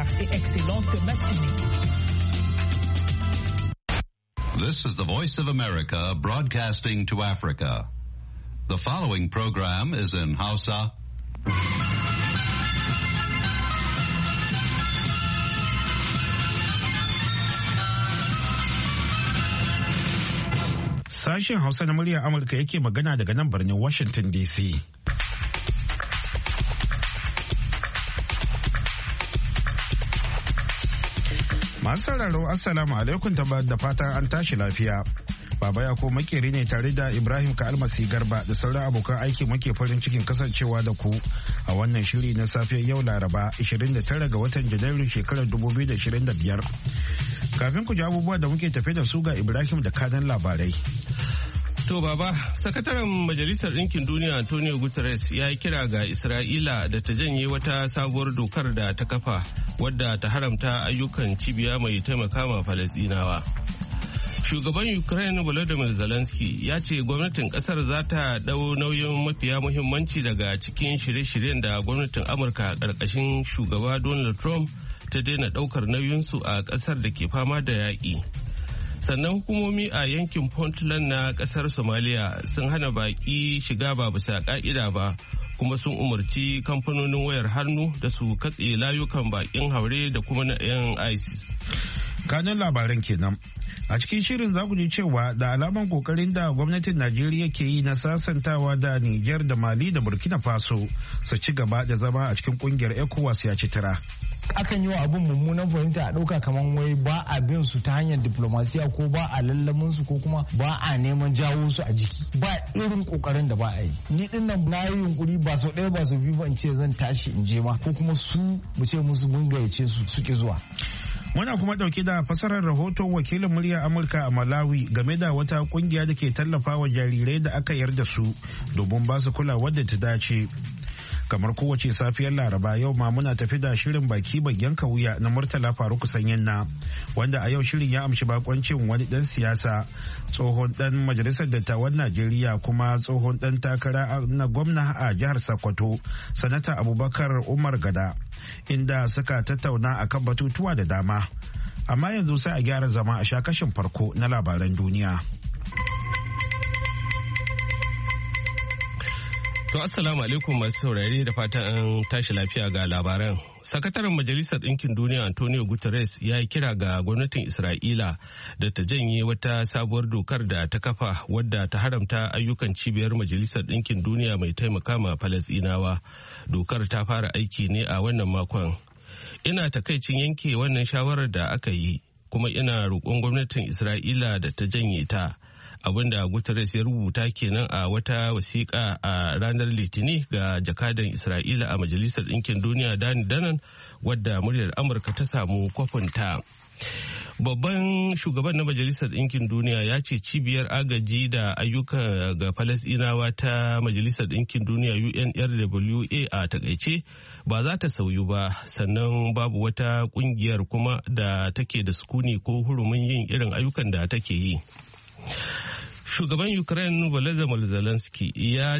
Bonsoir et excellente matinée. This is the Voice of America broadcasting to Africa. The following program is in Hausa. Sashen Hausa na muryar Amurka yake magana daga nan birnin Washington DC. Masu sauraro Assalamu alaikum da fatan an tashi lafiya. Baba Yako makeri ne tare da Ibrahim Ka'almasi Garba da sauran abokan aiki muke farin cikin kasancewa da ku a wannan shiri na safiyar yau Laraba 29 ga watan Janairu shekarar 2025. Kafin ku ji abubuwa da muke tafe da su ga Ibrahim da kanan labarai. To baba, sakataren Majalisar Ɗinkin Duniya Antonio Guterres ya yi kira ga Isra'ila da ta janye wata sabuwar dokar da ta kafa wadda ta haramta ayyukan cibiya mai taimaka ma Falasɗinawa. Shugaban Ukraine Volodymyr Zelensky ya ce gwamnatin kasar za ta ɗau nauyin mafiya muhimmanci daga cikin shirye-shiryen da gwamnatin Amurka ƙarƙashin shugaba Donald Trump ta daina ɗaukar nauyinsu a ƙasar da ke fama da yaƙi. Sannan hukumomi a yankin Puntland na ƙasar Somalia sun hana baƙi shiga ba bisa ƙa'ida ba, kuma sun umarci kamfanonin wayar hannu da su katse layukan baƙin haure da kuma na 'yan ISIS. Kanun labaran kenan. A cikin shirin za ku ji cewa da alaman kokarin da gwamnatin Najeriya ke yi na sasantawa da Nijar da Mali da Burkina Faso su ci gaba da zama a cikin kungiyar ECOWAS ya ci tara. Akan yi wa abin mummunan fahimta a ɗauka kamar wai ba a bin su ta hanyar diplomasiya ko ba a lallamin su ko kuma ba a neman jawo su a jiki. Ba irin kokarin da ba a yi. Ni din nan na yi yunkuri ba sau ɗaya ba sau biyu ba in ce zan tashi in je ma ko kuma su mu ce musu mun gayyace su suke zuwa. Muna kuma dauke da fasarar rahoton wakilin muryar Amurka a Malawi game da wata kungiya da ke tallafa wa jarirai da aka yarda su domin ba su kulawa da ta dace. Kamar kowace safiyar Laraba yau ma muna tafi da shirin baki yanka wuya na Murtala Faruk Sanyin-na wanda a yau shirin ya amshi bakoncin wani dan siyasa, tsohon dan majalisar dattawan Najeriya kuma tsohon dan takara na gwamna a jihar Sokoto, Sanata Abubakar Umar Gada, inda suka tattauna akan batutuwa da dama. Amma yanzu sai a gyara zama a sha kashin farko na labaran duniya. To assalamu alaikum masu saurare da fatan an tashi lafiya ga labaran. Sakataren Majalisar Ɗinkin Duniya Antonio Guterres ya yi kira ga gwamnatin Isra'ila da ta janye wata sabuwar dokar da ta kafa wadda ta haramta ayyukan cibiyar Majalisar Ɗinkin Duniya mai taimaka ma Falasɗinawa. Dokar ta fara aiki ne a wannan makon. Ina takaicin yanke wannan shawarar da aka yi, kuma ina roƙon gwamnatin Isra'ila da ta janye ta. Abinda Guterres ya rubuta kenan a wata wasiƙa a ranar Litini ga jakadan Isra'ila a Majalisar Ɗinkin Duniya Dani Danan, wadda muryar Amurka ta samu kwafinta. Babban shugaban na Majalisar Ɗinkin Duniya ya ce cibiyar agaji da ayyuka ga Falasɗinawa ta Majalisar Ɗinkin Duniya UNRWA a takaice ba za ta sauyu ba, sannan babu wata ƙungiyar kuma da take da sukuni ko hurumin yin irin ayyukan da take yi. Shugaban Ukraine Volodymyr Zelensky ya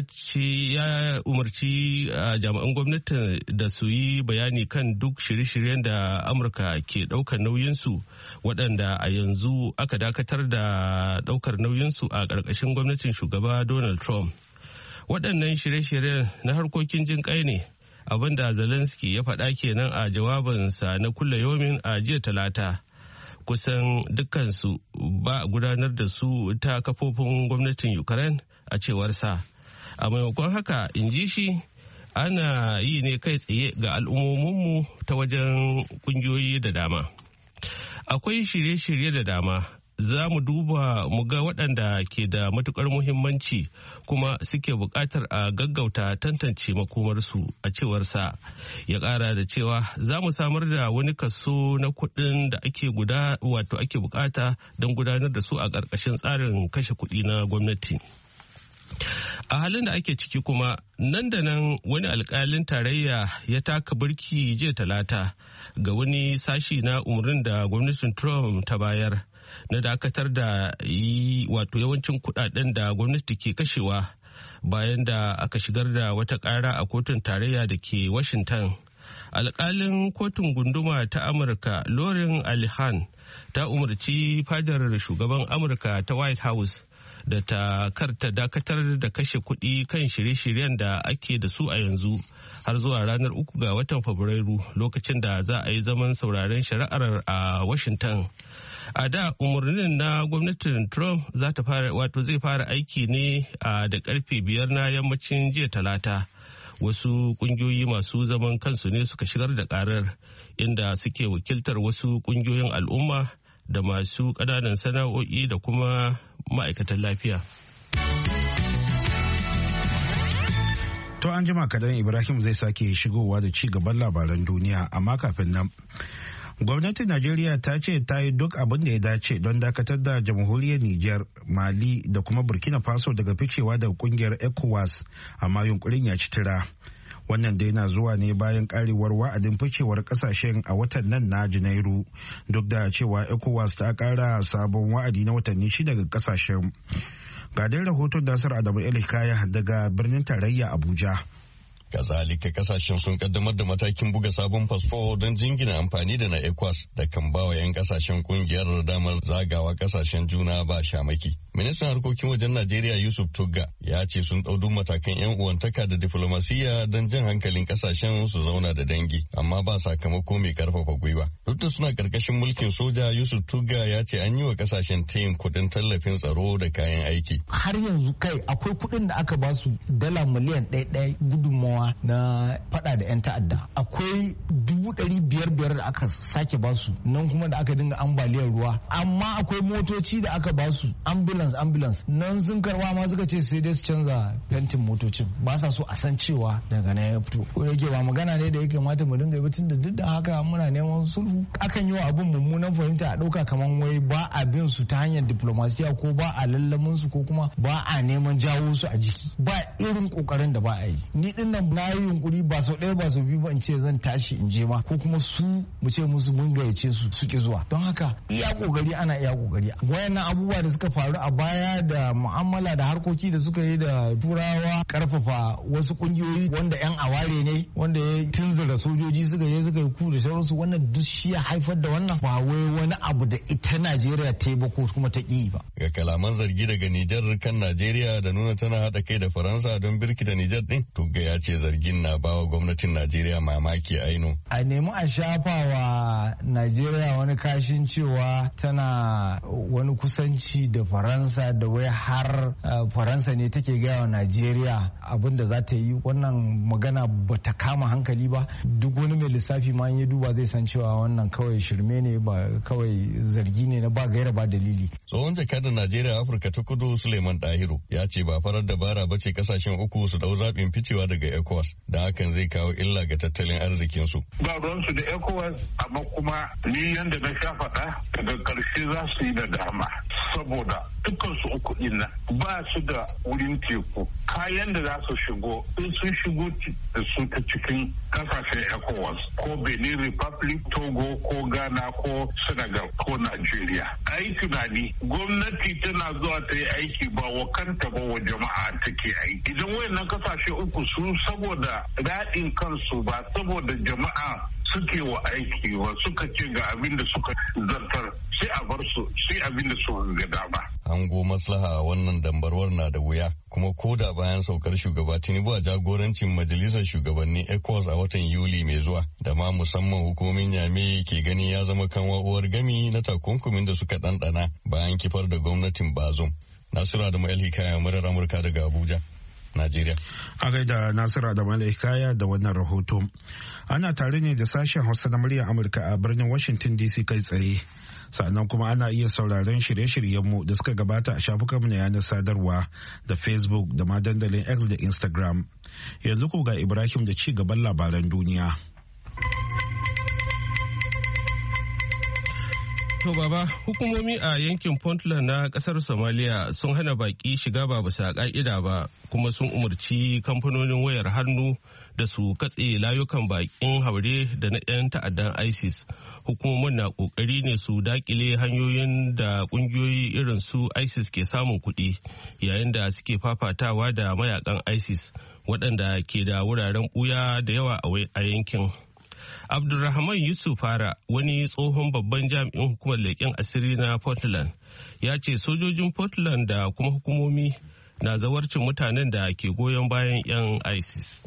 umarci jami'an gwamnati da su yi bayani kan duk shirye-shiryen da Amurka ke ɗaukar nauyinsu, waɗanda a yanzu aka dakatar da ɗaukar nauyinsu a ƙarƙashin gwamnatin shugaba Donald Trump. Waɗannan shirye-shiryen na harkokin jin ƙai ne, abinda Zelensky ya faɗa kenan a jawabinsa na kulle yomin a jiya Talata. Kusan dukkansu ba a gudanar da su ta kafofin gwamnatin Ukraine a cewarsa. A maimakon haka, in ji shi, ana yi ne kai tsaye ga al'ummominmu ta wajen kungiyoyi da dama. Akwai shirye-shirye da dama. Za mu duba mu ga waɗanda ke da matukar muhimmanci kuma suke buƙatar a gaggauta tantance makomarsu, a cewarsa. Ya ƙara da cewa za mu samar da wani kaso na kuɗin da ake buƙata don gudanar da su a ƙarƙashin tsarin kashe kuɗi na gwamnati. A halin da ake ciki kuma, nan da nan wani alkalin tarayya ya taka birki jiya Talata ga wani sashi na umarnin da gwamnatin Trump ta bayar na dakatar da yawancin kudaden da gwamnati ke kashewa bayan da aka shigar da wata kara a kotun tarayya da ke Washington alkalin kotun gunduma ta Amurka Lauren Alihan ta umarci fadar shugaban Amurka ta White House da ta karta dakatar da kashe kuɗi kan shirye-shiryen da ake da su a yanzu har zuwa ranar 3 ga watan Fabrairu lokacin da za a yi zaman sauraren shari'ar a Washington. A da umarnin na gwamnatin Trump zai fara aiki ne da karfe 5 na yammacin jiya Talata. Wasu kungiyoyi masu zaman kansu ne suka shigar da karar inda suke wakiltar wasu kungiyoyin al'umma da masu ƙananan sana'o'i da kuma ma'aikatan lafiya. To an jima kadan Ibrahim zai sake shigowa da ci gaban labaran duniya, amma kafin nan. Gwamnatin Najeriya ta ce ta yi duk abin da ya dace don dakatar da jamhuriyar Nijar, Mali da kuma Burkina Faso daga ficewa da kungiyar ECOWAS, amma yunkurin ya ci tira. Wannan dai na zuwa ne bayan karewar wa'adin ficewar kasashen a watan nan na Janairu, duk da cewa ECOWAS ta kara sabon wa'adi na watanni 6 ga kasashen. Ga dai rahoton Nasir Adamu Elikaya daga birnin tarayya Abuja. Kazalika kasashen sun kaddamar da matakin buga sabon fasfo don jingina amfani da na ECOWAS da kan bawa 'yan kasashen kungiyar damar zagawa kasashen juna ba shamaki. Ministan harkokin wajen Najeriya Yusuf Tugga ya ce sun ɗau matakan 'yan uwantaka da diflomasiyya don jan hankalin kasashen su zauna da dangi, amma ba sakamako mai karfafa gwiwa. Duk da suna karkashin mulkin soja, Yusuf Tugga ya ce an yi wa kasashen tayin kuɗin tallafin tsaro da kayan aiki. Har yanzu kai akwai kuɗin da aka ba su dala miliyan 1 gudunmawa na fada da 'yan ta'adda. Akwai 500,000 da aka sake ba su nan kuma da aka dinga ambaliyar ruwa. Amma akwai motoci da aka ba su ambulance nan sun karba ma suka ce sai dai su canza fentin motocin, ba sa so a san cewa daga nan ya fito. Ko yake ba magana ne da ya kamata mu dinga yi tun da duk da haka muna neman sulhu. Akan yi wa abun mummunan fahimta a ɗauka kaman wai ba a bin su ta hanyar diplomasiya ko ba a lallamin su ko kuma ba a neman jawo su a jiki. Ba irin kokarin da ba a yi. Ni din nan na yi yunkuri ba sau ɗaya ba sau biyu ba in ce zan tashi in je ma ko kuma su mu ce musu mun gayyace su ki zuwa. Don haka iya kokari ana iya kokari. Wayannan abubuwa da suka faru a baya da mu'amala da harkoki da suka yi da turawa, karfafa wasu kungiyoyi wanda 'yan aware ne wanda ya tunzura sojoji suka je suka yi ku da sauransu, wannan duk shi ya haifar da wannan ba wai wani abu da ita Najeriya ta yi ba ko kuma ta ƙi ba. Ga kalaman zargi daga Nijar kan Najeriya da nuna tana haɗa kai da Faransa don birkita Nijar ɗin, Tugga ya ce zargin na bawa gwamnatin Najeriya mamaki aino. A nemi a shafa wa Najeriya wani kashin cewa tana wani kusanci da Faransa da wai har Faransa ne take gaya wa Najeriya abin da za ta yi, wannan magana ba ta kama hankali ba. Duk wani mai lissafi ma ya duba zai san cewa wannan kawai shirme ne, ba kawai zargi ne na ba gaira ba dalili. Tsohon jakadar Najeriya Afirka ta Kudu Suleiman Dahiru ya ce ba farar dabara ba ce kasashen uku su dau zaɓin ficewa daga ECOWAS, da hakan zai kawo illa ga tattalin arzikinsu. Ba ruwansu da ECOWAS, amma kuma ni yanda na sha faɗa daga ƙarshe za su yi da dama, saboda dukkansu uku ɗin nan ba su da wurin teku. Kayan da za su shigo in sun shigo da su ta cikin kasashen ECOWAS ko Benin Republic, Togo ko Ghana ko Senegal ko Nigeria. A yi tunani, gwamnati tana zuwa ta yi aiki ba wa kanta ba wa jama'a take aiki. Idan wayannan kasashe uku su saboda daɗin kansu ba saboda jama'a suke wa aiki ba suka ce ga abin da suka zartar, sai a bar su sai abin da suka ga dama. Hango maslaha a wannan dambarwar na da wuya, kuma ko da bayan saukar shugaba Tinubu a jagorancin majalisar shugabannin ECOWAS a watan Yuli mai zuwa, da ma musamman hukumomin Yame ke gani ya zama kanwa uwar gami na takunkumin da suka ɗanɗana bayan kifar da gwamnatin Bazoum. Nasira da Ma'el Hikaya, murar Amurka daga Abuja, Najeriya. A gaida Nasira da Ma'el Hikaya da wannan rahoto. Ana tare ne da sashen Hausa na muryar Amurka a birnin Washington DC kai tsaye. Sannan kuma ana iya sauraron shirye-shiryenmu da suka gabata a shafukanmu na yanar sadarwa da Facebook da ma dandalin X da Instagram. Yanzu ko ga Ibrahim da ci gaban labaran duniya. To baba, hukumomi a yankin Puntland na kasar Somalia sun hana baki shiga ba bisa ka'ida ba, kuma sun umarci kamfanonin wayar hannu da su katse layukan bakin haure da na 'yan ta'addan ISIS. Hukumomin na kokari ne su dakile hanyoyin da kungiyoyi irin su ISIS ke samun kuɗi yayin da suke fafatawa da mayakan ISIS waɗanda ke da wuraren ɓuya da yawa a yankin. Abdulrahman Yusuf Fara, wani tsohon babban jami'in hukumar leƙen asiri na Portland, ya ce sojojin Portland da kuma hukumomi na zawarcin mutanen da ke goyon bayan 'yan ISIS.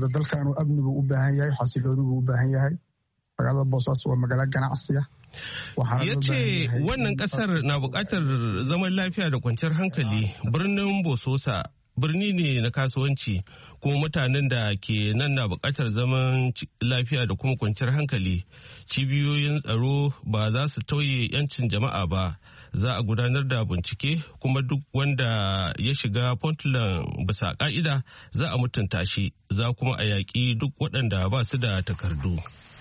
Ya ce wannan kasar na bukatar zaman lafiya da kwanciyar hankali. Birnin Bososa birni ne na kasuwanci, kuma mutanen da ke nan na bukatar zaman lafiya da kuma kwanciyar hankali. Cibiyoyin tsaro ba za su tauye 'yancin jama'a ba. Za a gudanar da bincike, kuma duk wanda ya shiga Portland bisa ka'ida za a mutunta shi, za kuma a yaƙi duk waɗanda ba su da takardu.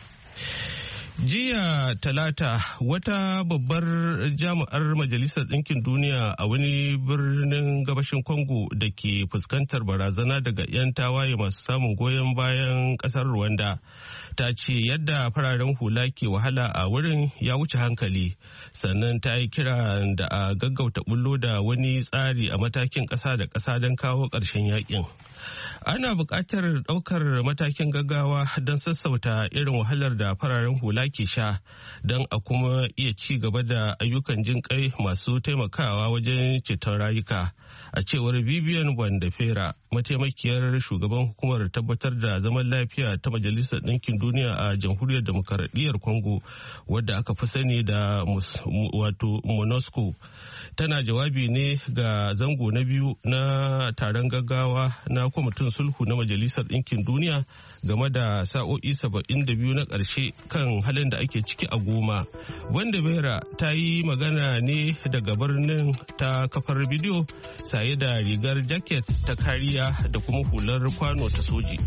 Jiya Talata, wata babbar jami'ar Majalisar Ɗinkin Duniya a wani birnin gabashin Congo da ke fuskantar barazana daga 'yan tawaye masu samun goyon bayan ƙasar Rwanda, ta ce yadda fararen hula ke wahala a wurin ya wuce hankali, sannan ta yi kira da a gaggauta bullo da wani tsari a matakin ƙasa da ƙasa don kawo ƙarshen yakin. Ana buƙatar ɗaukar matakin gaggawa don sassauta irin wahalar da fararen hula ke sha, don a kuma iya ci gaba da ayyukan jin kai masu taimakawa wajen ceton rayuka. A cewar Vivian Bandafera, mataimakiyar shugaban hukumar tabbatar da zaman lafiya ta Majalisar Ɗinkin Duniya a Jamhuriyar Demokaradiyyar Congo, wadda aka fi sani da MONUSCO. Tana jawabi ne ga zango na biyu na taron gaggawa na kwamitin sulhu na Majalisar Ɗinkin Duniya game da sa'o'i 72 na ƙarshe kan halin da ake ciki a Goma. Wanda Vera ta yi magana ne daga birnin ta kafar bidiyo, saye da rigar jaket ta kariya da kuma hular kwano ta soji.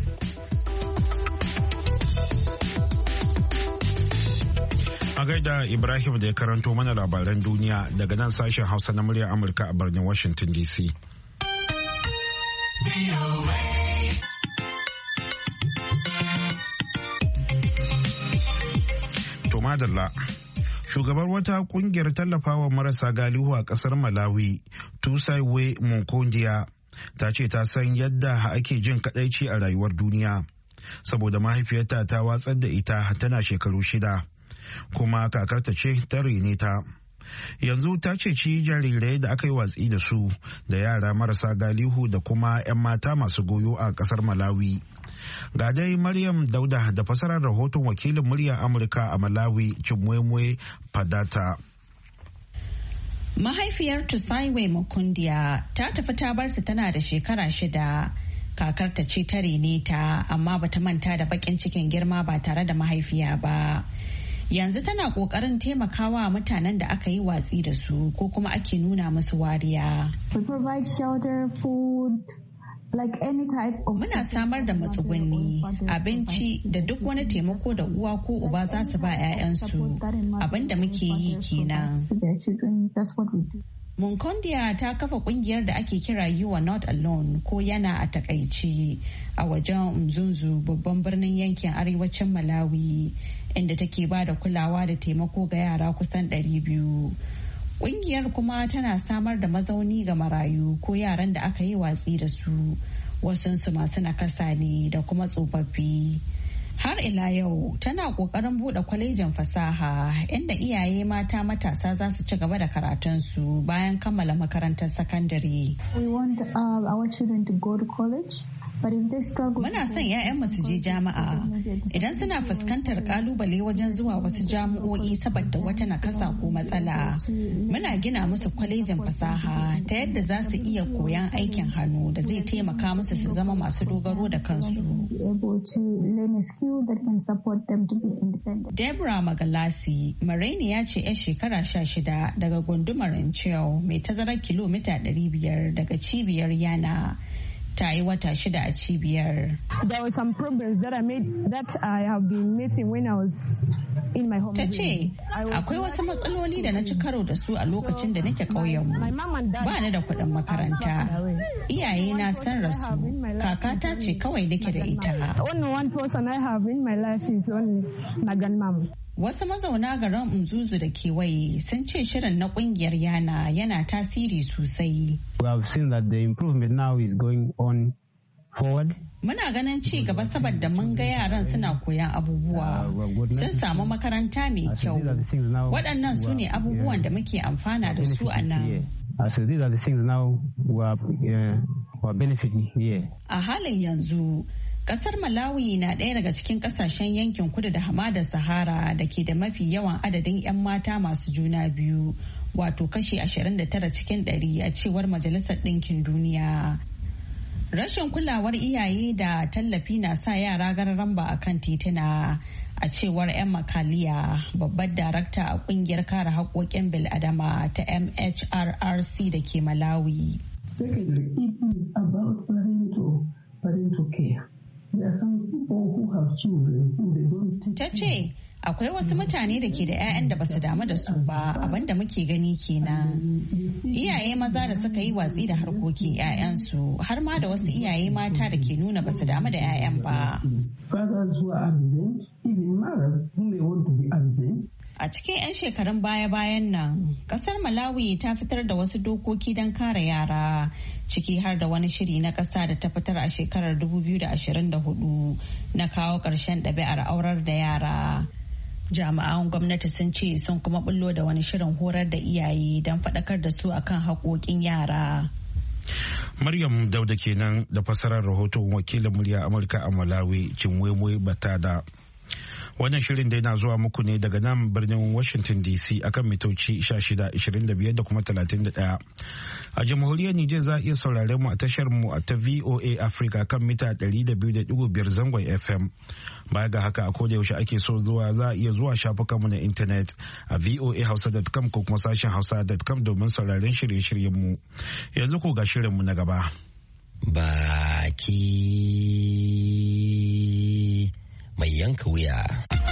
A gaida Ibrahim da ya karanto mana labaran duniya daga nan sashen Hausa na muryar Amurka a birnin Washington DC. To madalla. Shugabar wata kungiyar tallafawa marasa galihu a kasar Malawi, Tusaiwe Munkondiya, ta ce ta san yadda ake jin kadaici a rayuwar duniya, saboda mahaifiyarta ta watsar da ita tana shekaru 6. Kuma kakarta ce ta rene ta. Yanzu ta ceci jarirai da aka yi watsi da su, da yara marasa galihu da kuma 'yan mata masu goyo a kasar Malawi. Ga dai Maryam Dauda da fasarar rahoton wakilin muryar Amurka a Malawi, Chimwemwe Padata. Mahaifiyar Tusaiwe Mukundiya ta tafi ta barta tana da shekara 6. Kakarta ce ta rene ta, amma bata manta da bakin cikin girma ba tare da mahaifiya ba. Yanzu tana kokarin taimakawa mutanen da aka yi watsi da su ko kuma ake nuna musu wariya. Muna samar da matsugunni, abinci da duk wani taimako da uwa ko uba za su ba 'ya'yansu. Abin da muke yi kenan. Munkondiya ta kafa kungiyar da ake kira You Are Not Alone, ko yana a takaici, a wajen Mzunzu, babban birnin yankin arewacin Malawi, inda take ba da kulawa da taimako ga yara kusan 200. Kungiyar kuma tana samar da mazauni ga marayu ko yaran da aka yi watsi da su, wasunsu masu nakasa ne da kuma tsofaffi. Har ila yau tana kokarin bude kwalejin fasaha inda iyaye mata matasa za su ci gaba da karatunsu bayan kammala makarantar sakandare. Muna son 'ya'yanmu su je jami'a. Idan suna fuskantar kalubale wajen zuwa wasu jami'o'i saboda wata nakasa ko matsala, muna gina musu kwalejin fasaha ta yadda za su iya koyan aikin hannu da zai taimaka musu su zama masu dogaro da kansu. Deborah Magalasi, Maraini ce 'yar shekara 16 daga gundumar Inchel mai tazarar kilomita 500 daga cibiyar Yana. Ta yi wata 6 a cibiyar. Ta ce, akwai wasu matsaloli da na ci karo da su a lokacin da nake ƙauyenmu. Ba ni da kuɗin makaranta. Iyaye na san rasu. Kakata ce kawai nake da ita. Wasu mazauna garin Mzuzu da kewaye sun ce shirin na kungiyar yana tasiri sosai. We have seen that the improvement now is going on forward. Muna ganin ci gaba saboda mun ga yaran suna koyan abubuwa, sun samu makaranta mai kyau. Waɗannan su ne abubuwan da muke amfana da su a nan. So these are the things now we are benefiting here. A halin yanzu, kasar Malawi na ɗaya daga cikin kasashen yankin kudu da hamadar Sahara da ke da mafi yawan adadin 'yan mata masu juna biyu, wato kashi 29 cikin 100 a cewar Majalisar Ɗinkin Duniya. Rashin kulawar iyaye da tallafi na sa yara gararan ba a kan tituna, a cewar 'yan makaliya, babbar darakta a kungiyar kare haƙoƙin bil'adama ta MHRRC da ke Malawi. Secondly, it is about parental care. There are some people who have children who they don't take Ta ce, akwai wasu mutane da ke da 'ya'yan da basu damu da su ba, abinda muke gani kenan. Iyaye maza da suka yi watsi da harkokin 'ya'yansu, har ma da wasu iyaye mata da ke nuna basu damu da 'ya'yan ba. A cikin 'yan shekarun baya-bayan nan, kasar Malawi ta fitar da wasu dokoki don kare yara, ciki har da wani shiri na ƙasa da ta fitar a shekarar 2024 na kawo ƙarshen ɗabi'ar aurar da yara. Jami'an gwamnati sun ce sun kuma bullo da wani shirin horar da iyaye don faɗakar da su akan haƙoƙin yara. Maryam Dauda kenan da fasarar rahoton wakilin murya Amurka a Malawi, Chinwemwe Batada. Wannan shirin dai na zuwa muku ne daga nan birnin Washington DC akan mitoci 16, 25 da kuma 31. A jamhuriyar Nijar za a iya saurare mu a tashar mu ta VOA Africa kan mita 200.5 zangon FM. Baya ga haka a koda yaushe ake so zuwa za a iya zuwa shafukanmu na intanet a voahausa.com ko kuma sashen hausa.com domin sauraren shirye-shiryen mu. Yanzu ko ga shirin mu na gaba. Baki mai yanka wuya.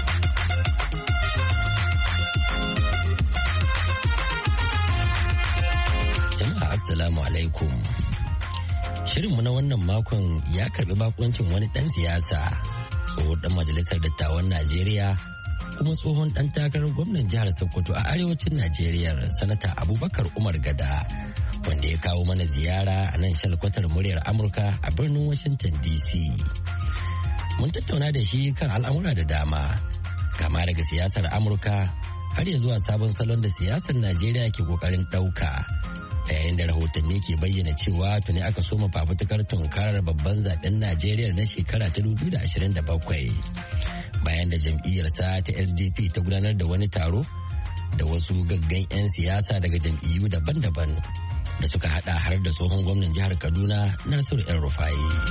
Jama'a assalamu alaikum. Shirinmu na wannan makon ya karbi bakuncin wani dan siyasa, tsohon dan majalisar dattawan Najeriya kuma tsohon dan takarar gwamnan jihar Sokoto a arewacin Najeriya, sanata Abubakar Umar Gada, wanda ya kawo mana ziyara a nan shalkwatar muryar Amurka a birnin Washington DC. Mun tattauna da shi kan al'amura da dama, kama daga siyasar Amurka har ya zuwa sabon salon da siyasar Najeriya ke kokarin ɗauka, a yayin da rahotanni ke bayyana cewa tuni aka soma fafutukar tunkarar babban zaben Najeriya na shekara ta 2027. Bayan da jam'iyyarsa ta SDP ta gudanar da wani taro da wasu gaggan 'yan siyasa daga jam'iyyu daban-daban da suka hada har da tsohon gwamnan jihar Kaduna Nasiru El-Rufai.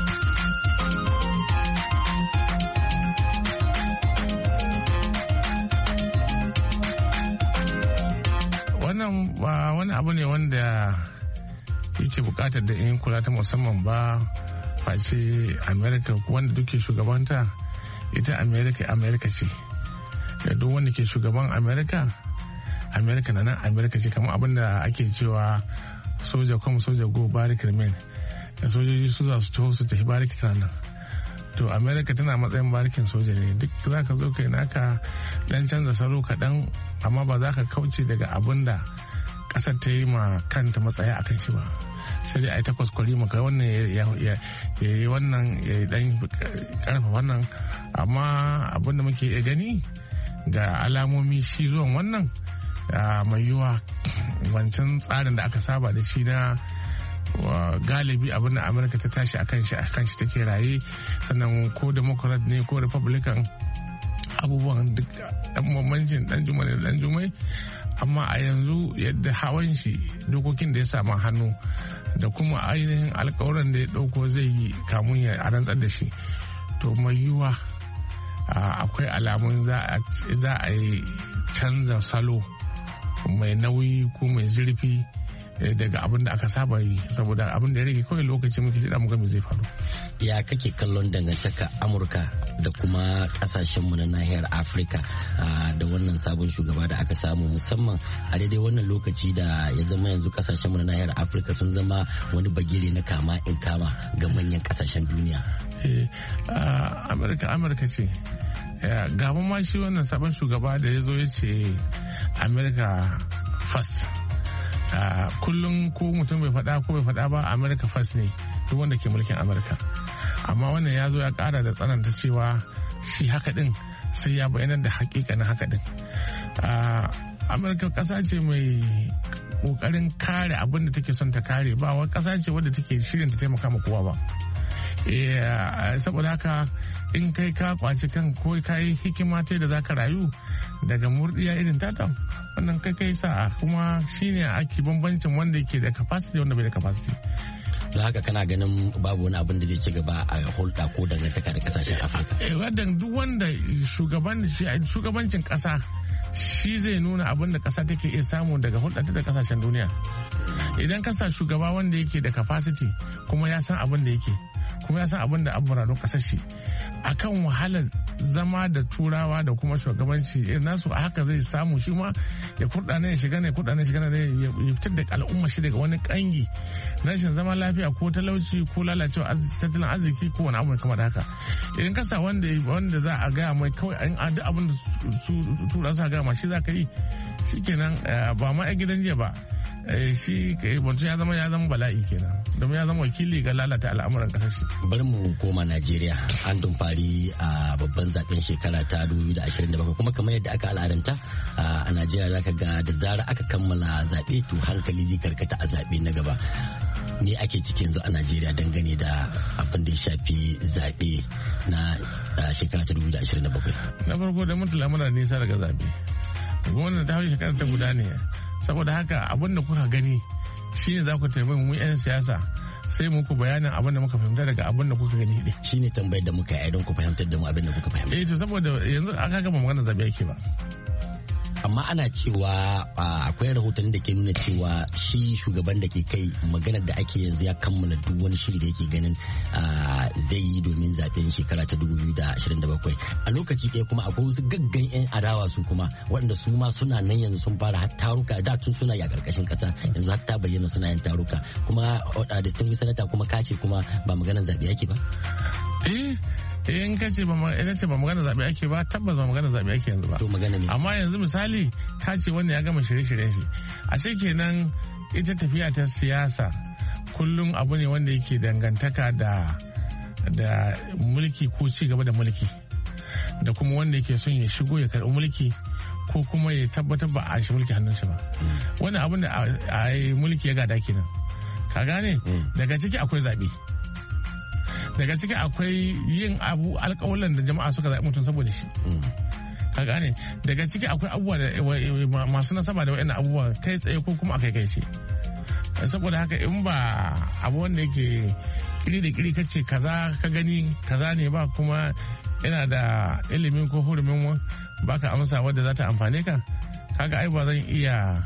Wannan ba wani abu ne wanda yake bukatar da yin kula ta musamman ba, face America wanda duke shugabanta ita America ce. Da duk wanda ke shugaban America na nan America ce, kamar abin da ake cewa soja kuma soja go barik remain, da sojoji su za su taho su tafi bariki tana nan. To America tana matsayin barikin soja ne, duk za ka zo kai naka dan canza salo kaɗan, amma ba za ka kauce daga abin da ƙasar ta yi ma kanta matsaya a kan shi ba. Sai dai a yi takwas kwari maka wannan ya yi wannan ya dan karfa wannan, amma abin da muke iya gani ga alamomi shi zuwan wannan mai yiwa wancan tsarin da aka saba da shi na galibi abin da Amurka ta tashi akan shi take raye, sannan ko Democrat ne ko Republican abubuwan duk dan bambancin dan jumai da dan jumai, amma a yanzu yadda hawan shi dokokin da ya samu hannu da kuma ainihin alkawuran da ya dauko zai yi kamun ya rantsar da shi, to mai yiwuwa akwai alamun za a yi canza salo mai nauyi ko mai zurfi daga abin da aka saba yi, saboda abin da ya rage kawai lokaci muke jira mu ga me zai faru. Ya kake kallon dangantaka Amurka da kuma kasashenmu na nahiyar Afirka da wannan sabon shugaba da aka samu, musamman a daidai wannan lokaci da ya zama yanzu kasashenmu na nahiyar Afirka sun zama wani bagire na kama in kama ga manyan kasashen duniya? Amurka ce. Gaba ma shi wannan sabon shugaba da ya zo ya ce Amurka first. Kullum ko mutum bai faɗa ko bai faɗa ba America first ne duk wanda ke mulkin Amurka, amma wannan ya zo ya kara da tsananta cewa shi haka din sai ya bayyana da hakikanin haka din. Amurka kasa ce mai kokarin kare abin da take son ta kare, ba wani kasa ce wadda take shirin ta taimaka ma kowa ba. Saboda haka in kai ka kwaci kan ko ka yi hikima ta da zaka rayu daga murdiya irin tata, wannan kai sa kuma shine ake bambancin wanda yake da capacity wanda bai da capacity. Don haka kana ganin babu wani abin da zai ci gaba a hulɗa ko dangantaka da kasashen Afirka. Wadan duk wanda shugabancin kasa shi zai nuna abin da kasa take iya samu daga hulɗa da kasashen duniya. Idan kasa shugaba wanda yake da capacity kuma ya san abin da yake, kuma ya san abin da abubuwan kasar shi, akan wahalar zama da turawa da kuma shugabanci irin nasu, a haka zai samu shi ma ya kurɗa ya shiga ne ya fitar da al'umma shi daga wani kangi na rashin zama lafiya ko talauci ko lalacewa tattalin arziki ko wani abu kamar haka. Idan kasa wanda za a gaya mai kawai an duk abin da tura su a gaya ma shi za ka yi, shi kenan ba ma 'yan gidan jiya ba, shi mutum ya zama bala'i kenan, domin ya zama wakili ga lalata al'amuran kasar shi. Bari mu koma Najeriya. An dumfari a babban zaben shekara ta 2027 kuma kamar yadda aka al'adanta a Najeriya zaka ga da zara aka kammala zaɓe to hankali zai karkata a zaɓe na gaba. Ne ake cikin yanzu a Najeriya dangane da abin da ya shafi zaɓe na shekara ta 2027. Na farko da mutu lamura nisa daga zaɓe. Gwamnati ta hau shekara ta guda ne. Saboda haka abin da kuka gani shine za ku taimaki mu 'yan siyasa sai muku bayanin abin da muka fahimta daga abin da kuka gani din. Shine tambayar da muka yi don ku fahimtar da mu abin da kuka fahimta. To saboda yanzu aka gama magana zabe yake ba. Amma ana cewa akwai rahoton da ke nuna cewa shi shugaban da ke kai maganar da ake yanzu ya kammala duk wani shiri da yake ganin zai yi domin zaben shekara ta 2027. A lokaci ɗaya kuma akwai wasu gaggan 'yan adawa su kuma waɗanda su ma suna nan yanzu sun fara har taruka, da tun suna yi a ƙarƙashin ƙasa yanzu har ta bayyana suna yin taruka, kuma distinguished senator kuma kace kuma ba maganar zaɓe yake ba. In ka ce ba magana zaɓe ake ba, tabbas ba magana zaɓe ake yanzu ba. To magana ne. Amma yanzu misali ka ce wanda ya gama shirye-shiryen shi. A ce kenan ita tafiya ta siyasa kullum abu ne wanda yake dangantaka da mulki ko ci gaba da mulki. Da kuma wanda yake son ya shigo ya karɓi mulki ko kuma ya tabbatar ba a shi mulki hannun shi ba. Wannan abin da a mulki ya gada kenan. Ka gane? Daga ciki akwai zaɓe. Daga ciki akwai yin alƙawalan da jama'a suka zaɓi mutum saboda shi. Ka gane? Daga ciki akwai abubuwa da masu nasaba da wa'in abubuwa kai tsaye ko kuma a kai ce. Saboda haka in ba abu wanda yake kiri da kiri kace kaza ka gani kaza ne ba, kuma yana da ilimin ko hurumin baka amsa wadda za ta amfane ka, kaga ai ba zan iya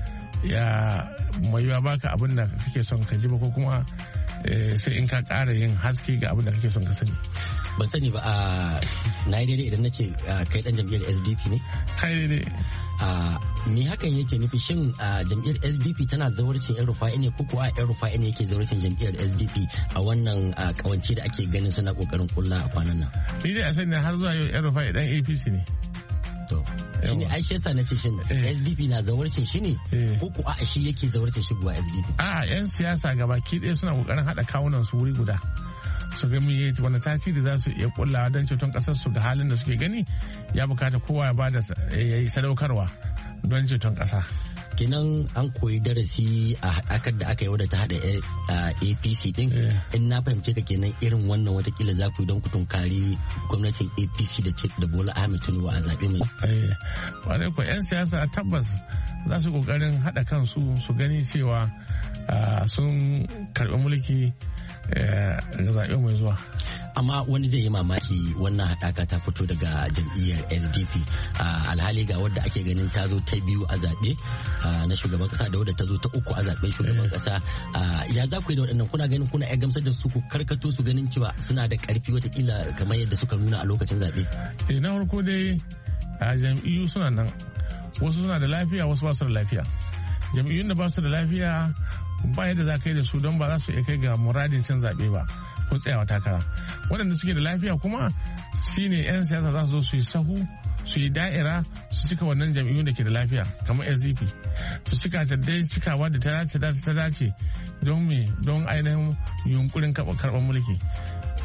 maiwa baka abin da kake son ka ji ba, ko kuma sai in ka ƙara yin haske ga abin da kake son ka sani. Ban sani ba, na yi daidai idan na ce kai dan jam'iyyar SDP ne? Kai daidai. Me hakan yake nufi, shin jam'iyyar SDP tana zawarcin yan Rufa'i ne ko kuwa yan Rufa'i ne yake zawarcin jam'iyyar SDP a wannan kawance da ake ganin suna kokarin kulla a kwanan nan? Ni dai a sani har zuwa yau yan Rufa'i dan APC ne. Shi ne ai shesa na ce shin SDP na zawarcin shi ne ko ku a shi yake zawarcin shigowa SDP? Yan siyasa gabaki ɗaya suna kokarin haɗa kawunan su wuri guda su ga wani tasiri za su iya kullawa don ceton ƙasar su ga halin da suke gani ya bukata kowa ya bada ya yi sadaukarwa don ceton ƙasa. Kenan an koyi darasi a haɗakar da aka yi wadda ta haɗa APC din, in na fahimce ka kenan irin wannan watakila za ku yi don ku tunkari gwamnatin APC da Bola Ahmed Tinubu a zaɓe mai. Wadai ko 'yan siyasa tabbas za su ƙoƙarin haɗa kansu su gani cewa sun karɓi mulki ga zaɓe mai zuwa. Amma wani zai yi mamaki wannan haɗaka ta fito daga jam'iyyar SDP, alhali ga wadda ake ganin ta zo ta biyu a zaɓe na shugaban ƙasa da wadda ta zo ta uku a zaɓen shugaban ƙasa. Ya za ku yi da waɗannan, kuna ganin kuna iya gamsar da su ku karkato su ganin cewa suna da ƙarfi watakila kamar yadda suka nuna a lokacin zaɓe? Na farko dai jam'iyyu suna nan, wasu suna da lafiya wasu ba su da lafiya. Jam'iyyun da ba su da lafiya ba yadda za ka yi da su don ba za su iya kai ga muradin cin zaɓe ba ko tsayawa takara. Waɗanda suke da lafiya kuma shine 'yan siyasa za su zo su yi sahu, su yi da'ira, su cika wannan jam'iyyun da ke da lafiya kamar SDP, su cika dai cikawa da ta dace don me, don ainihin yunkurin karɓar mulki.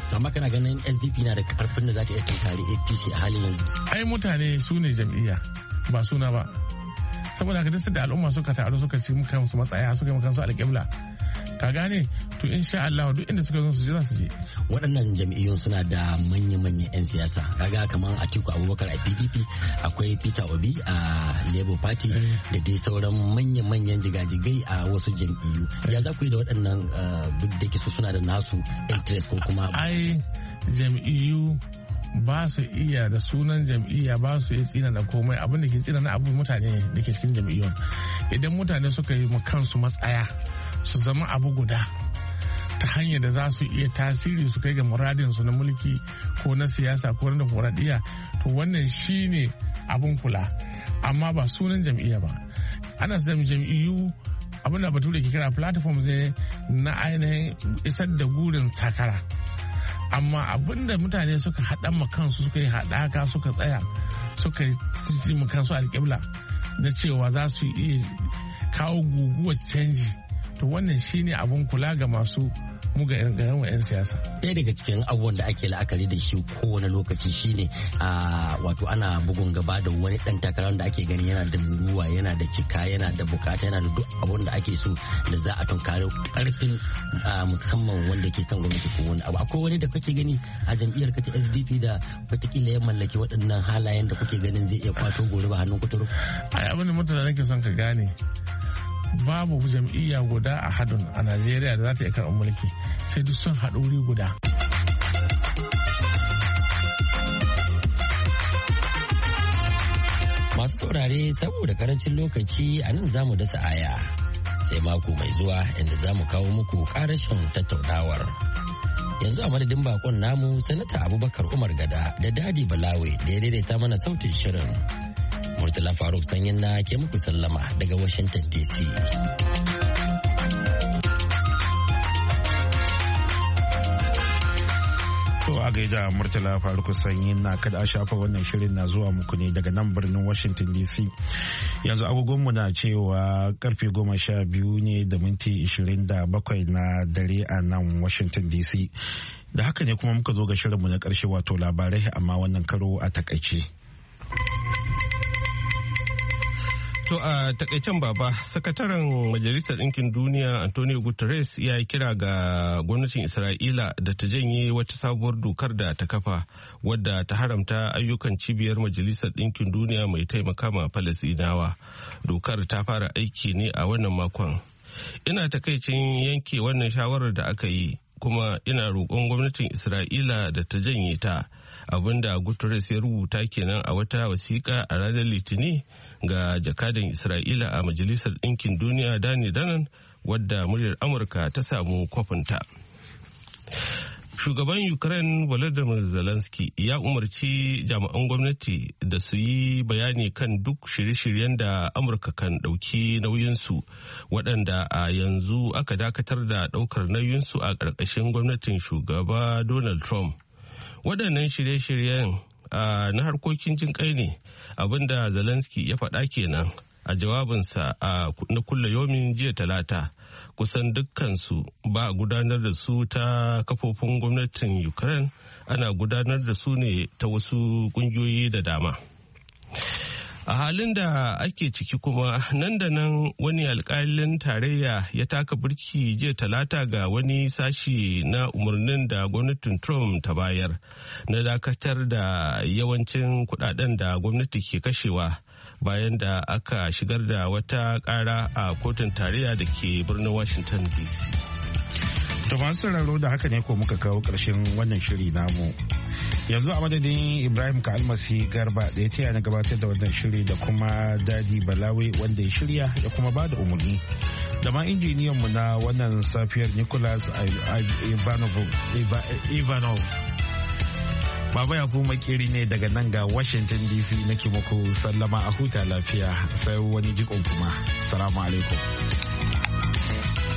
amma kana ganin SDP na da karfin da za ta iya tunkari APC a halin yanzu? Ai mutane su ne jam'iyya ba suna ba, saboda haka duk da al'umma suka taru suka ci muka musu matsaya suka yi muka su alƙibla, ka gane, to insha Allah duk inda suka zo su je za su je. Waɗannan jam'iyyun suna da manya-manyan 'yan siyasa, kaga kamar Atiku Abubakar a PDP, akwai Peter Obi a Labour Party da dai sauran manya-manyan jigajigai a wasu jam'iyyu. Ya za ku yi da waɗannan duk da ke suna da nasu interest ko kuma? Ai jam'iyyu ba su iya da sunan jam'iyya ba su iya tsina da komai, abin da ke tsina na abu mutane da ke cikin jam'iyyun. Idan mutane suka yi kansu matsaya su zama abu guda ta hanyar da za su iya tasiri su kai ga muradinsu na mulki ko na siyasa ko na demokradiyya, to wannan shine abin kula, amma ba sunan jam'iyya ba. Ana samun jam'iyyu abin da bature ke kira platforms ne na ainihin isar da gurin takara, amma abin da mutane suka haɗa ma kansu suka yi haɗaka suka tsaya suka yi ma kansu alƙibla na cewa za su iya kawo guguwar canji, to wannan shine abin kula ga masu muga 'yan siyasa. Ɗaya daga cikin abubuwan da ake la'akari da shi kowane lokaci shine wato ana bugun gaba da wani ɗan takarar da ake gani yana da ruwa, yana da cika, yana da bukata, yana da duk abun da ake so da za a tunkari ƙarfin musamman wanda ke kan gwamnati ko wani abu. Akwai wani da kake gani a jam'iyyar ka ta SDP da wataƙila ya mallaki waɗannan halayen da kuke ganin zai iya kwato gobe ba hannun kuturu? Ai abin da mutane nake son ka gane, babu jam'iyya guda a hadun a Najeriya da za ta iya karɓar mulki, sai duk sun haɗu wuri guda. Masu saurare saboda karancin lokaci a nan za mu dasa aya, sai mako mai zuwa inda za mu kawo muku ƙarashin tattaunawar. Yanzu a madadin bakon namu Sanata Abubakar Umar Gada da Dadi Balawe da ya daidaita mana sautin shirin. Murtala Faruk Sanyin na ke muku sallama daga Washington DC. To a gaida Murtala Faruk Sanyin na, kada a shafa wannan shirin na zuwa muku ne daga nan birnin Washington DC. Yanzu agogonmu na cewa karfe 12 ne da minti 27 na dare a nan Washington DC. Da haka ne kuma muka zo ga shirinmu na karshe, wato labarai amma wannan karo a takaice. To a takaicen baba, sakataren Majalisar Ɗinkin Duniya Antonio Guterres ya yi kira ga gwamnatin Isra'ila da ta janye wata sabuwar dokar da ta kafa wadda ta haramta ayyukan cibiyar Majalisar Ɗinkin Duniya mai taimaka ma Falasɗinawa. Dokar ta fara aiki ne a wannan makon. Ina takaicin yanke wannan shawarar da aka yi, kuma ina roƙon gwamnatin Isra'ila da ta janye ta. Abinda Guterres ya rubuta kenan a wata wasiƙa a ranar Litinin ga jakadan Isra'ila a Majalisar Ɗinkin Duniya Dani Danan, wadda muryar Amurka ta samu kwafinta. Shugaban Ukraine Volodymyr Zelensky ya umarci jami'an gwamnati da su yi bayani kan duk shirye-shiryen da Amurka kan ɗauki nauyinsu, waɗanda a yanzu aka dakatar da ɗaukar nauyinsu a ƙarƙashin gwamnatin shugaba Donald Trump. Waɗannan shirye-shiryen na harkokin jin kai ne, abinda Zelensky ya faɗa kenan a jawabinsa na kulle yomin jiya Talata. Kusan dukkansu ba a gudanar da su ta kafofin gwamnatin Ukraine, ana gudanar da su ne ta wasu ƙungiyoyi da dama. A halin da ake ciki kuma, nan da nan wani alkalin tarayya ya taka birki jiya Talata ga wani sashi na umarnin da gwamnatin Trump ta bayar na dakatar da yawancin kudaden da gwamnati ke kashewa, bayan da aka shigar da wata kara a kotun tarayya da ke birnin Washington DC. To masu sauraro, da haka ne ko muka kawo ƙarshen wannan shiri namu. Yanzu a madadin Ibrahim Ka'almasi Garba da ya taya na gabatar da wannan shiri, da kuma Dadi Balawe wanda ya shirya ya kuma ba da umarni, da ma injiniyan mu na wannan safiyar Nicholas Ivanov. Baba ya kuma makeri ne daga nan ga Washington DC nake muku sallama, a huta lafiya sai wani jikon kuma. Salamu alaikum.